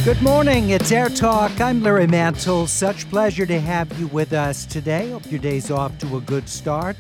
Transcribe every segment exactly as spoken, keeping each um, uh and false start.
Good morning, it's Air Talk. I'm Larry Mantle. Such pleasure to have you with us today. Hope your day's off to a good start.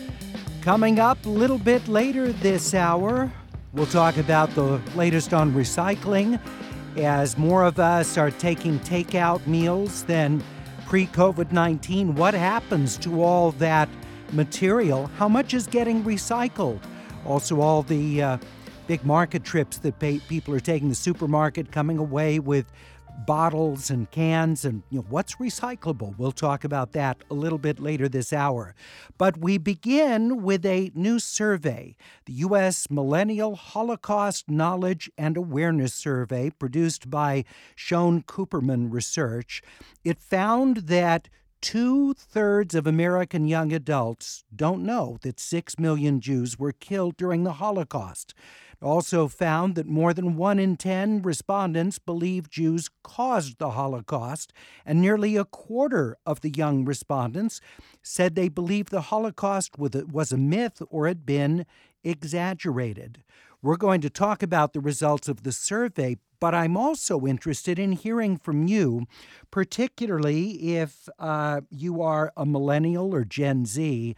Coming up a little bit later this hour, we'll talk about the latest on recycling as more of us are taking takeout meals than pre-COVID nineteen. What happens to all that material? How much is getting recycled? Also, all the uh, big market trips that pay, people are taking, the supermarket, coming away with bottles and cans, and you know, what's recyclable? We'll talk about that a little bit later this hour. But we begin with a new survey, the U S Millennial Holocaust Knowledge and Awareness Survey, produced by Schoen Cooperman Research. It found that two-thirds of American young adults don't know that six million Jews were killed during the Holocaust. It also found that more than one in ten respondents believe Jews caused the Holocaust, and nearly a quarter of the young respondents said they believed the Holocaust was a myth or had been exaggerated. We're going to talk about the results of the survey, but I'm also interested in hearing from you, particularly if uh, you are a millennial or Gen Z,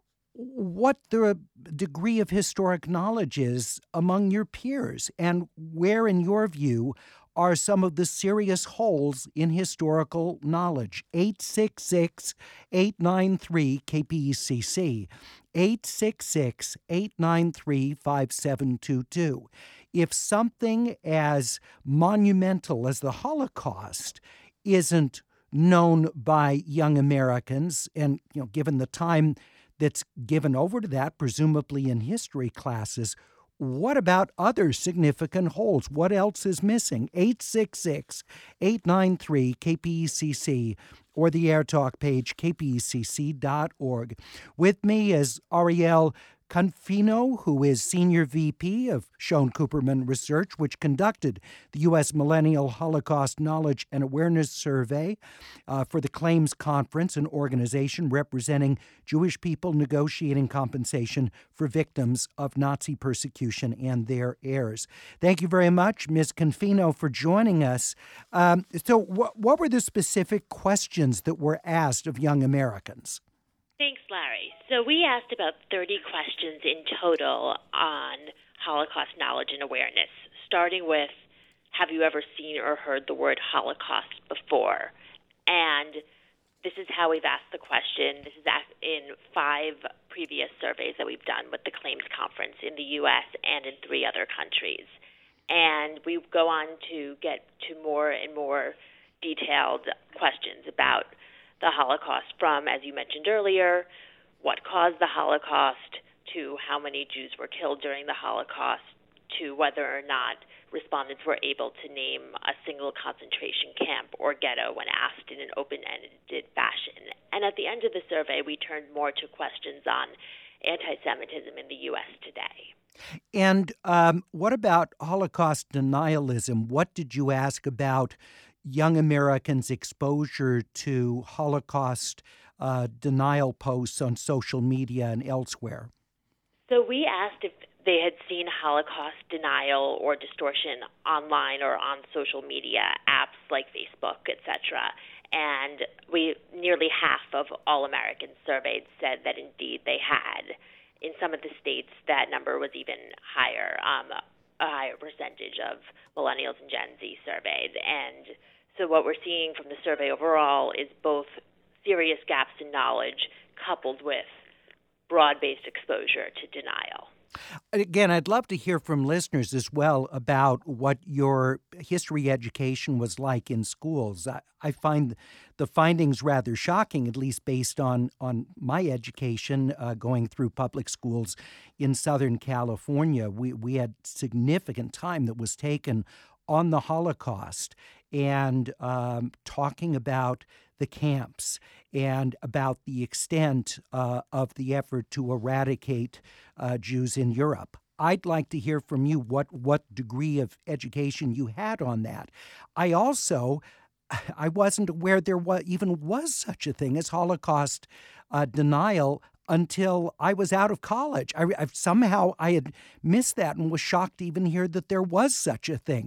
what the degree of historic knowledge is among your peers, and where, in your view, are some of the serious holes in historical knowledge. eight six six, eight nine three, K P E C C, eight six six, eight nine three, five seven two two. If something as monumental as the Holocaust isn't known by young Americans, and you know, given the time that's given over to that, presumably in history classes, what about other significant holes? What else is missing? eight six six, eight nine three, K P E C C or the AirTalk page, k p e c c dot org. With me is Ariel Confino, who is Senior V P of Schoen Cooperman Research, which conducted the U S Millennial Holocaust Knowledge and Awareness Survey uh, for the Claims Conference, an organization representing Jewish people negotiating compensation for victims of Nazi persecution and their heirs. Thank you very much, Miz Confino, for joining us. Um, so wh- what were the specific questions that were asked of young Americans? Thanks, Larry. So we asked about thirty questions in total on Holocaust knowledge and awareness, starting with, have you ever seen or heard the word Holocaust before? And this is how we've asked the question. This is in five previous surveys that we've done with the Claims Conference in the U S and in three other countries. And we go on to get to more and more detailed questions about the Holocaust, from, as you mentioned earlier, what caused the Holocaust, to how many Jews were killed during the Holocaust, to whether or not respondents were able to name a single concentration camp or ghetto when asked in an open-ended fashion. And at the end of the survey, we turned more to questions on anti-Semitism in the U S today. And um, what about Holocaust denialism? What did you ask about young Americans' exposure to Holocaust uh, denial posts on social media and elsewhere? So we asked if they had seen Holocaust denial or distortion online or on social media apps like Facebook, et cetera. And we nearly half of all Americans surveyed said that indeed they had. In some of the states, that number was even higher, um, a higher percentage of millennials and Gen Z surveyed. And so what we're seeing from the survey overall is both serious gaps in knowledge coupled with broad-based exposure to denial. Again, I'd love to hear from listeners as well about what your history education was like in schools. I, I find the findings rather shocking, at least based on, on my education uh, going through public schools in Southern California. We, we had significant time that was taken on the Holocaust and um, talking about the camps and about the extent uh, of the effort to eradicate uh, Jews in Europe. I'd like to hear from you what, what degree of education you had on that. I also, I wasn't aware there was, even was such a thing as Holocaust uh, denial until I was out of college. I, I somehow I had missed that and was shocked to even hear that there was such a thing.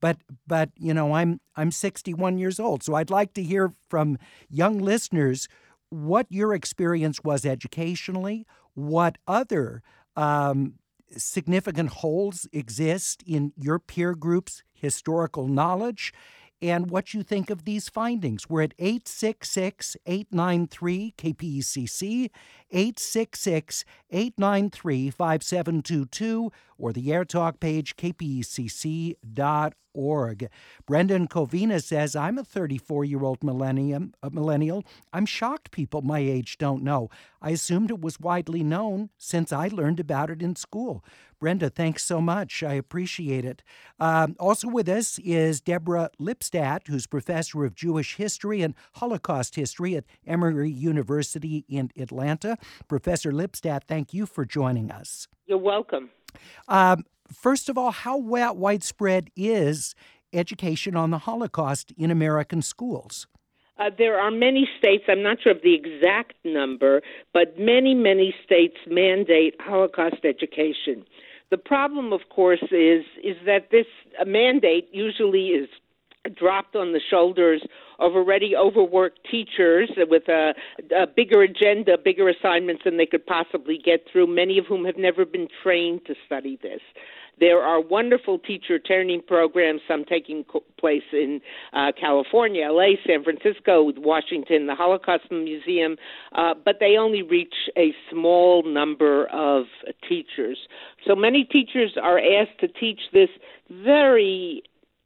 But but you know, I'm I'm sixty-one years old, so I'd like to hear from young listeners what your experience was educationally, what other um, significant holes exist in your peer group's historical knowledge, and what you think of these findings. We're at eight six six, eight nine three, K P E C C, eight six six, eight nine three, five seven two two, or the AirTalk page, k p e c c dot org. Brendan Covina says, I'm a thirty-four-year-old millennium, a millennial. I'm shocked people my age don't know. I assumed it was widely known since I learned about it in school. Brenda, thanks so much. I appreciate it. Um, also with us is Deborah Lipstadt, who's professor of Jewish history and Holocaust history at Emory University in Atlanta. Professor Lipstadt, thank you for joining us. You're welcome. Um, first of all, how widespread is education on the Holocaust in American schools? Uh, there are many states, I'm not sure of the exact number, but many, many states mandate Holocaust education. The problem, of course, is is that this uh, mandate usually is dropped on the shoulders of already overworked teachers with a, a bigger agenda, bigger assignments than they could possibly get through, many of whom have never been trained to study this. There are wonderful teacher training programs, some taking place in uh, California, L A, San Francisco, Washington, the Holocaust Museum, uh, but they only reach a small number of teachers. So many teachers are asked to teach this very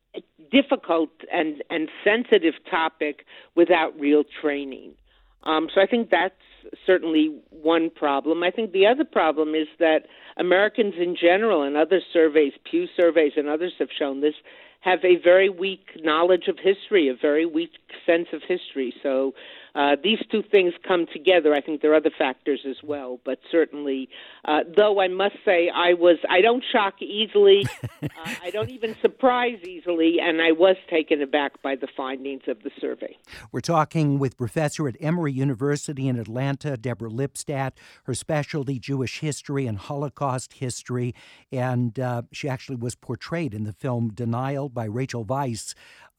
difficult and, and sensitive topic without real training. Um, so I think that's certainly one problem. I think the other problem is that Americans in general, and other surveys, Pew surveys and others have shown this, have a very weak knowledge of history, a very weak sense of history. So uh, these two things come together. I think there are other factors as well, but certainly, uh, though I must say I was, I don't shock easily, uh, I don't even surprise easily, and I was taken aback by the findings of the survey. We're talking with professor at Emory University in Atlanta, Deborah Lipstadt, her specialty Jewish history and Holocaust history, and uh, she actually was portrayed in the film Denial by Rachel Weisz.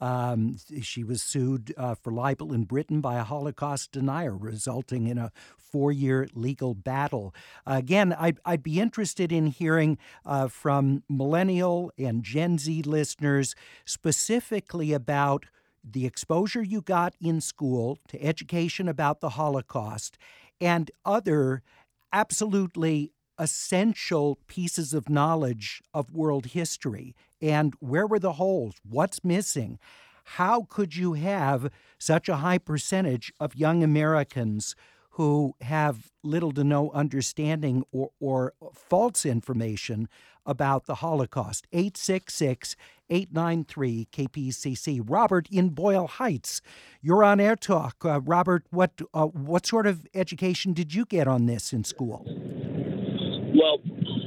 Um, she was sued uh, for libel in Britain by a Holocaust denier, resulting in a four-year legal battle. Uh, again, I'd, I'd be interested in hearing uh, from millennial and Gen Z listeners specifically about the exposure you got in school to education about the Holocaust and other absolutely essential pieces of knowledge of world history. And where were the holes? What's missing? How could you have such a high percentage of young Americans who have little to no understanding or, or false information about the Holocaust? eight six six, eight nine three, K P C C. Robert in Boyle Heights, you're on Air Talk. Uh, Robert, what uh, what sort of education did you get on this in school? Well,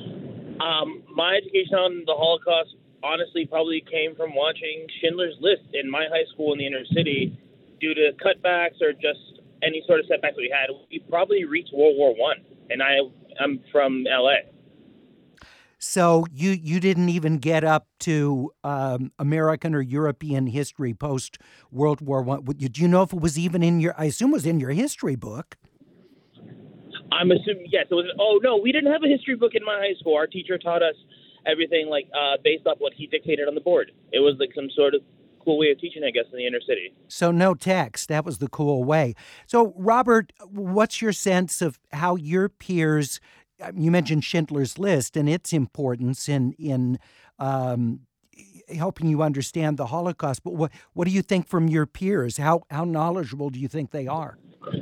um, my education on the Holocaust honestly probably came from watching Schindler's List in my high school in the inner city. Due to cutbacks or just any sort of setbacks we had, we probably reached World War One, and I I'm from L A. So you you didn't even get up to um, American or European history post World War One. Do you know if it was even in your? I assume it was in your history book. I'm assuming yes. It was. Oh no, we didn't have a history book in my high school. Our teacher taught us everything like uh, based off what he dictated on the board. It was like some sort of cool way of teaching, I guess, in the inner city. So no text. That was the cool way. So Robert, what's your sense of how your peers? You mentioned Schindler's List and its importance in in um, helping you understand the Holocaust. But what what do you think from your peers? How how knowledgeable do you think they are?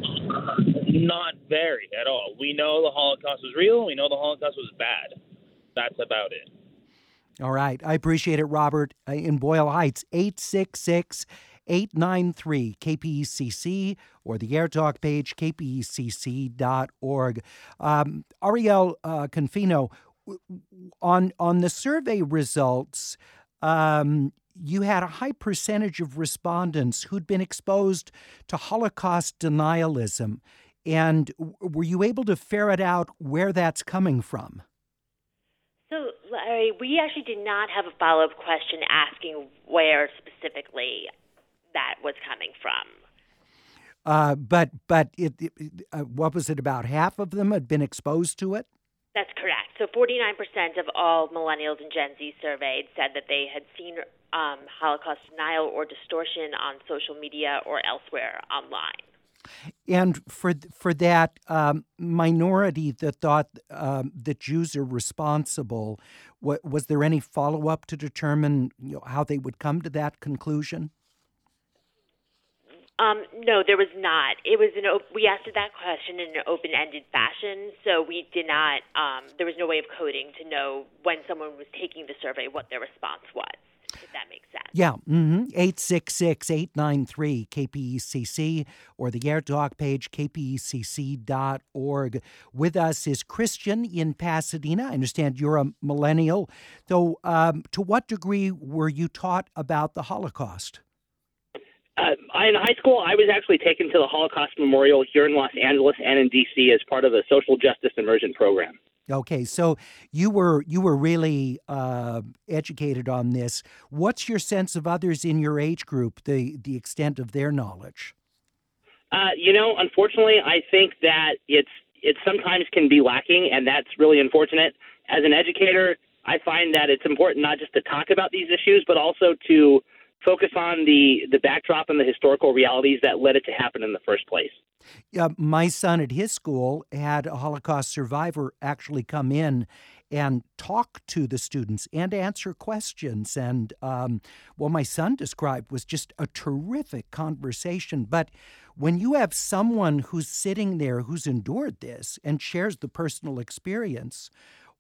Not very at all. We know the Holocaust was real. We know the Holocaust was bad. That's about it. All right. I appreciate it, Robert. Uh, in Boyle Heights, eight six six, eight nine three, K P E C C or the AirTalk page, k p e c c dot org. Um, Ariel uh, Confino, on, on the survey results, um, you had a high percentage of respondents who'd been exposed to Holocaust denialism. And were you able to ferret out where that's coming from? So Larry, we actually did not have a follow-up question asking where specifically that was coming from. Uh, but but it, it, uh, what was it, about half of them had been exposed to it? That's correct. So forty-nine percent of all millennials and Gen Z surveyed said that they had seen um, Holocaust denial or distortion on social media or elsewhere online. And for for that um, minority that thought um, that Jews are responsible, what, was there any follow-up to determine, you know, how they would come to that conclusion? Um, no, there was not. It was an op- we asked that question in an open-ended fashion, so we did not. Um, there was no way of coding to know when someone was taking the survey what their response was, if that makes sense. Yeah, mm-hmm. eight six six, eight nine three, K P E C C or the Air Talk page, K P E C C dot org. With us is Christian in Pasadena. I understand you're a millennial. So um, to what degree were you taught about the Holocaust? Uh, in high school, I was actually taken to the Holocaust Memorial here in Los Angeles and in D C as part of a social justice immersion program. Okay, so you were you were really uh, educated on this. What's your sense of others in your age group, the, the extent of their knowledge? Uh, you know, unfortunately, I think that it's it sometimes can be lacking, and that's really unfortunate. As an educator, I find that it's important not just to talk about these issues, but also to focus on the, the backdrop and the historical realities that led it to happen in the first place. Uh, my son at his school had a Holocaust survivor actually come in and talk to the students and answer questions. And um, what my son described was just a terrific conversation. But when you have someone who's sitting there who's endured this and shares the personal experience,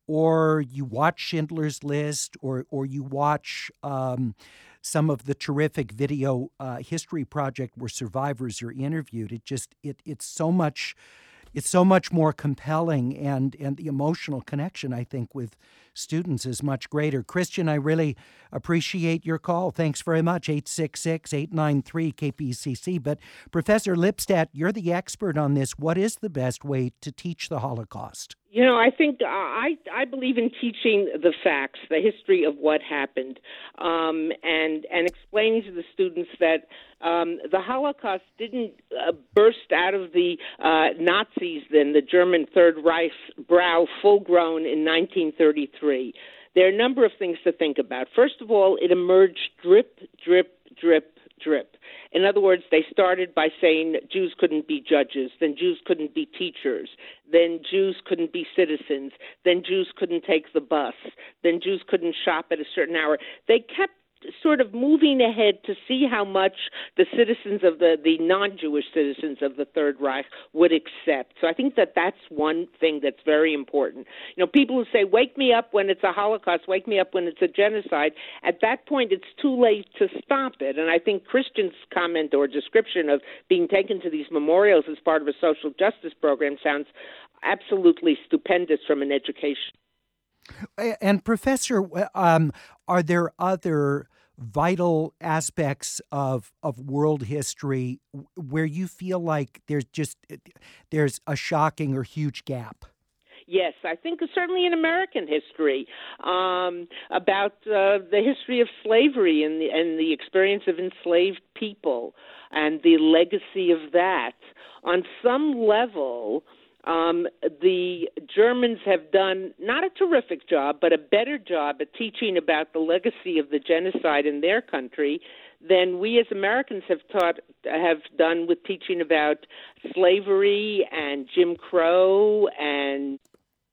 or you watch Schindler's List, or or you watch um, some of the terrific video uh, history project where survivors are interviewed, it just it it's so much it's so much more compelling, and and the emotional connection, I think, with students is much greater. Christian, I really appreciate your call. Thanks very much. eight six six, eight nine three, K P C C. But Professor Lipstadt, you're the expert on this. What is the best way to teach the Holocaust? You know, I think uh, I I believe in teaching the facts, the history of what happened, um, and and explaining to the students that um, the Holocaust didn't uh, burst out of the uh, Nazis, then the German Third Reich's brow, full grown in nineteen thirty-three. There are a number of things to think about. First of all, it emerged drip, drip, drip, drip. In other words, they started by saying Jews couldn't be judges, then Jews couldn't be teachers, then Jews couldn't be citizens, then Jews couldn't take the bus, then Jews couldn't shop at a certain hour. They kept sort of moving ahead to see how much the citizens of the, the non-Jewish citizens of the Third Reich would accept. So I think that that's one thing that's very important. You know, people who say, wake me up when it's a Holocaust, wake me up when it's a genocide, at that point it's too late to stop it. And I think Christian's comment or description of being taken to these memorials as part of a social justice program sounds absolutely stupendous from an education. And Professor, um, are there other vital aspects of of world history where you feel like there's just there's a shocking or huge gap? Yes, I think certainly in American history, um, about uh, the history of slavery and the, and the experience of enslaved people and the legacy of that. On some level, Um, the Germans have done not a terrific job, but a better job at teaching about the legacy of the genocide in their country than we as Americans have taught have done with teaching about slavery and Jim Crow and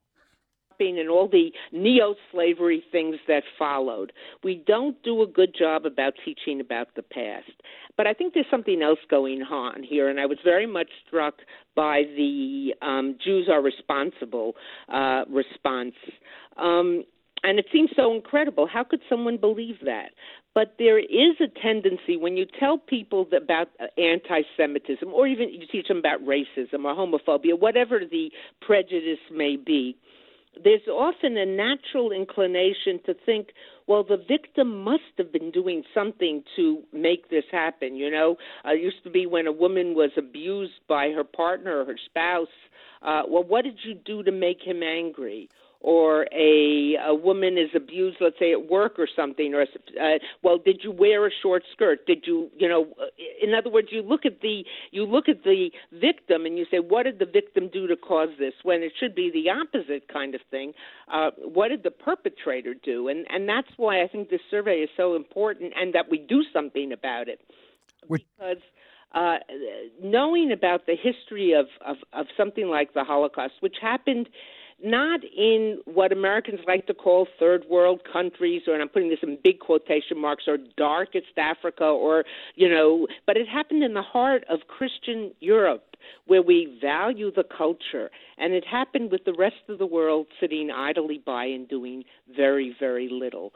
and all the neo-slavery things that followed. We don't do a good job about teaching about the past. But I think there's something else going on here, and I was very much struck by the um, Jews are responsible uh, response. Um, and it seems so incredible. How could someone believe that? But there is a tendency when you tell people about anti-Semitism, or even you teach them about racism or homophobia, whatever the prejudice may be, there's often a natural inclination to think, well, the victim must have been doing something to make this happen. You know, uh, it used to be when a woman was abused by her partner or her spouse, uh, well, what did you do to make him angry? or a, a woman is abused, let's say at work or something, or uh, well, did you wear a short skirt? Did you, you know, in other words, you look at the you look at the victim and you say, what did the victim do to cause this? When it should be the opposite kind of thing. Uh, what did the perpetrator do? And and that's why I think this survey is so important, and that we do something about it. We're- because uh, knowing about the history of, of, of something like the Holocaust, which happened not in what Americans like to call third world countries, or, and I'm putting this in big quotation marks, or darkest Africa, or, you know, but it happened in the heart of Christian Europe, where we value the culture. And it happened with the rest of the world sitting idly by and doing very, very little.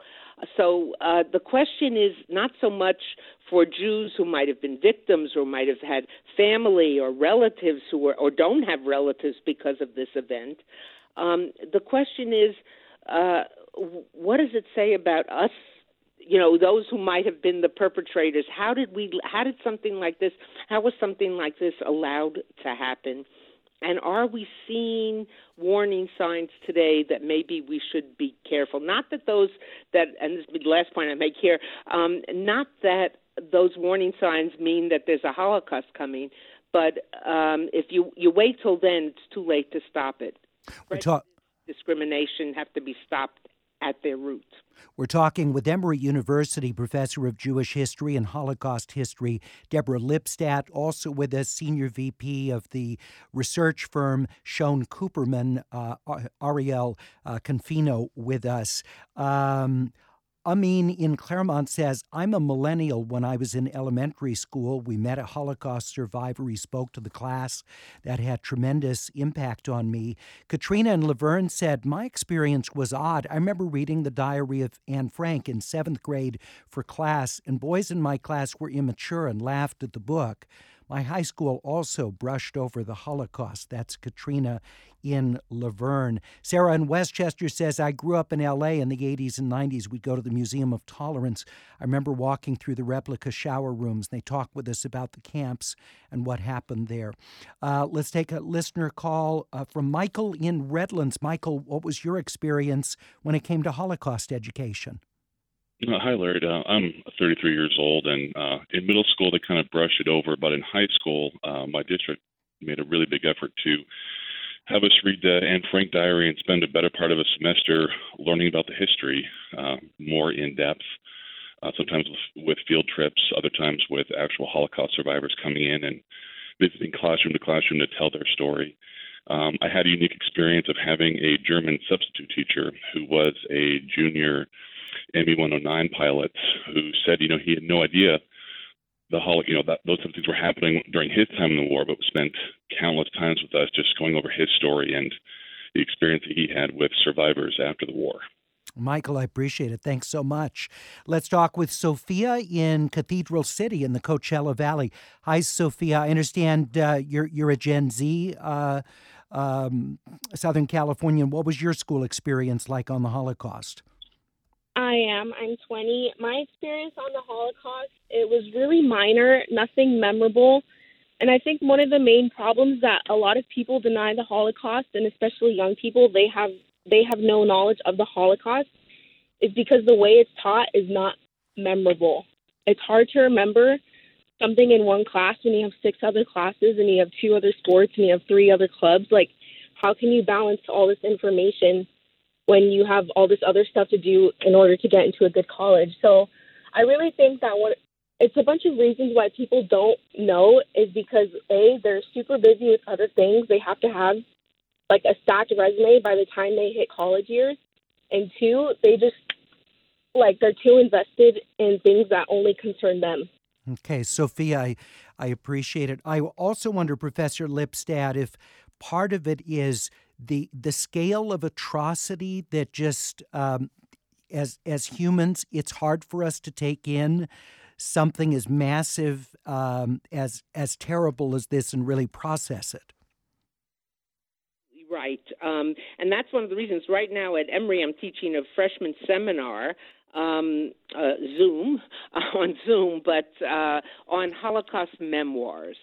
So uh, the question is not so much for Jews who might have been victims or might have had family or relatives who were, or don't have relatives because of this event. Um, the question is, uh, what does it say about us, you know, those who might have been the perpetrators? How did we, how did something like this, how was something like this allowed to happen? And are we seeing warning signs today that maybe we should be careful? Not that those that, and this is the last point I make here, um, not that those warning signs mean that there's a Holocaust coming, but um, if you, you wait till then, it's too late to stop it. We're ta- discrimination have to be stopped at their root. We're talking with Emory University professor of Jewish history and Holocaust history, Deborah Lipstadt, also with us, senior V P of the research firm Schoen Cooperman, uh, Ariel uh, Confino with us. Um, Amin in Claremont says, I'm a millennial. When I was in elementary school, we met a Holocaust survivor. He spoke to the class. That had tremendous impact on me. Katrina in Laverne said, my experience was odd. I remember reading the diary of Anne Frank in seventh grade for class, and boys in my class were immature and laughed at the book. My high school also brushed over the Holocaust. That's Katrina in Laverne. Sarah in Westchester says, I grew up in L A in the eighties and nineties. We'd go to the Museum of Tolerance. I remember walking through the replica shower rooms. They talked with us about the camps and what happened there. Uh, let's take a listener call uh, from Michael in Redlands. Michael, what was your experience when it came to Holocaust education? Uh, hi, Larry. Uh, I'm thirty-three years old, and uh, in middle school, they kind of brushed it over. But in high school, uh, my district made a really big effort to have us read the Anne Frank diary and spend a better part of a semester learning about the history uh, more in depth, uh, sometimes with, with field trips, other times with actual Holocaust survivors coming in and visiting classroom to classroom to tell their story. Um, I had a unique experience of having a German substitute teacher who was a junior M E one oh nine pilot who said, you know, he had no idea the hol- you know, that those things were happening during his time in the war, but spent countless times with us just going over his story and the experience that he had with survivors after the war. Michael, I appreciate it. Thanks so much. Let's talk with Sophia in Cathedral City in the Coachella Valley. Hi, Sophia. I understand uh, you're you're a Gen Z, uh, um, Southern Californian. What was your school experience like on the Holocaust? I am. I'm twenty. My experience on the Holocaust, it was really minor, nothing memorable. And I think one of the main problems that a lot of people deny the Holocaust, and especially young people, they have they have no knowledge of the Holocaust, is because the way it's taught is not memorable. It's hard to remember something in one class when you have six other classes and you have two other sports and you have three other clubs. Like, how can you balance all this information when you have all this other stuff to do in order to get into a good college? So I really think that what it's a bunch of reasons why people don't know is because, A, they're super busy with other things. They have to have, like, a stacked resume by the time they hit college years. And two, they just, like, they're too invested in things that only concern them. Okay, Sophia, I, I appreciate it. I also wonder, Professor Lipstadt, if part of it is the the scale of atrocity that just, um, as as humans, it's hard for us to take in something as massive, um, as as terrible as this, and really process it. Right, um, and that's one of the reasons. Right now at Emory, I'm teaching a freshman seminar, um, uh, Zoom, uh, on Zoom, but uh, on Holocaust memoirs.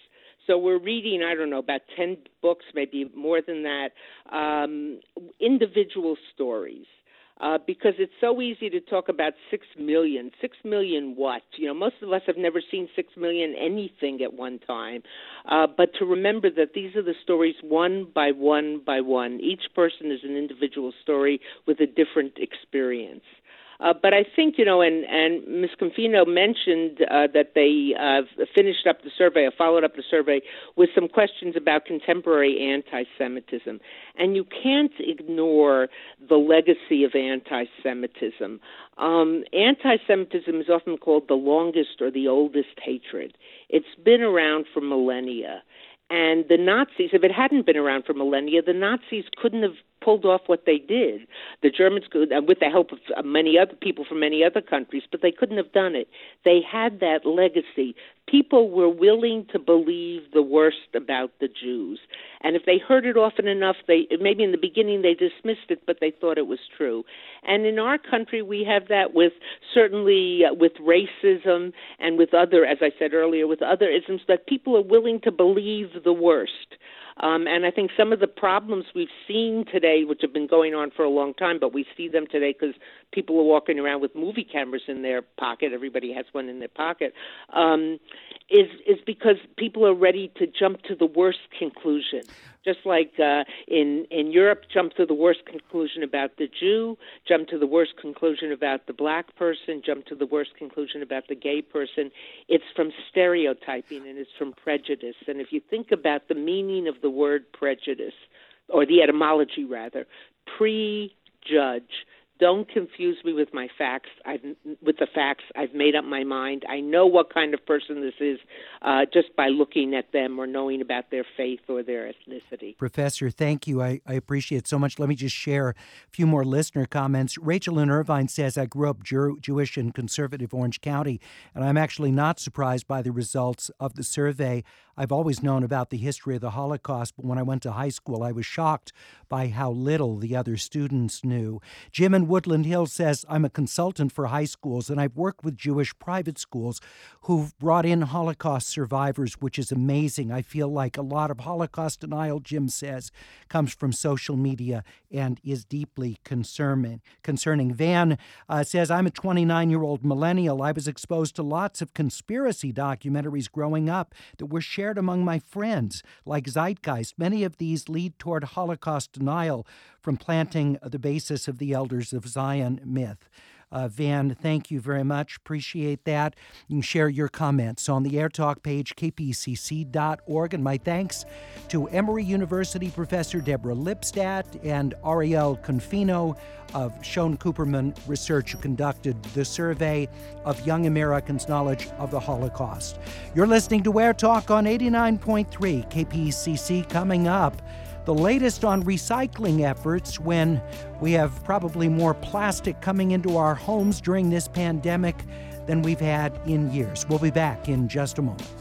So we're reading, I don't know, about ten books, maybe more than that, um, individual stories. Uh, because it's so easy to talk about six million. Six million what? You know, most of us have never seen six million anything at one time. Uh, but to remember that these are the stories one by one by one. Each person is an individual story with a different experience. Uh, but I think, you know, and, and Miz Confino mentioned uh, that they uh, finished up the survey, or followed up the survey, with some questions about contemporary anti-Semitism. And you can't ignore the legacy of anti-Semitism. Um, anti-Semitism is often called the longest or the oldest hatred. It's been around for millennia. And the Nazis, if it hadn't been around for millennia, the Nazis couldn't have pulled off what they did. The Germans could, uh, with the help of many other people from many other countries, but they couldn't have done it. They had that legacy. People were willing to believe the worst about the Jews. And if they heard it often enough, they maybe in the beginning they dismissed it, but they thought it was true. And in our country, we have that with certainly uh, with racism and with other, as I said earlier, with other isms, that people are willing to believe the worst. Um, and I think some of the problems we've seen today, which have been going on for a long time, but we see them today because people are walking around with movie cameras in their pocket. Everybody has one in their pocket. Um, is is because people are ready to jump to the worst conclusion. Just like uh, in, in Europe, jump to the worst conclusion about the Jew, jump to the worst conclusion about the black person, jump to the worst conclusion about the gay person. It's from stereotyping and it's from prejudice. And if you think about the meaning of the word prejudice, or the etymology rather, prejudge. Don't confuse me with my facts. I've, with the facts, I've made up my mind. I know what kind of person this is uh, just by looking at them or knowing about their faith or their ethnicity. Professor, thank you. I, I appreciate it so much. Let me just share a few more listener comments. Rachel in Irvine says, I grew up Jew- Jewish in conservative Orange County, and I'm actually not surprised by the results of the survey. I've always known about the history of the Holocaust, but when I went to high school, I was shocked by how little the other students knew. Jim in Woodland Hills says, I'm a consultant for high schools, and I've worked with Jewish private schools who've brought in Holocaust survivors, which is amazing. I feel like a lot of Holocaust denial, Jim says, comes from social media and is deeply concerning. concerning. Van uh, says, I'm a twenty-nine-year-old millennial. I was exposed to lots of conspiracy documentaries growing up that were shared among my friends, like Zeitgeist. Many of these lead toward Holocaust denial from planting the basis of the Elders of Zion myth. Uh, Van, thank you very much. Appreciate that. You can share your comments on the AirTalk page, k p c c dot org. And my thanks to Emory University Professor Deborah Lipstadt and Ariel Confino of Schoen Cooperman Research, who conducted the survey of young Americans' knowledge of the Holocaust. You're listening to AirTalk on eighty-nine point three K P C C. Coming up, the latest on recycling efforts when we have probably more plastic coming into our homes during this pandemic than we've had in years. We'll be back in just a moment.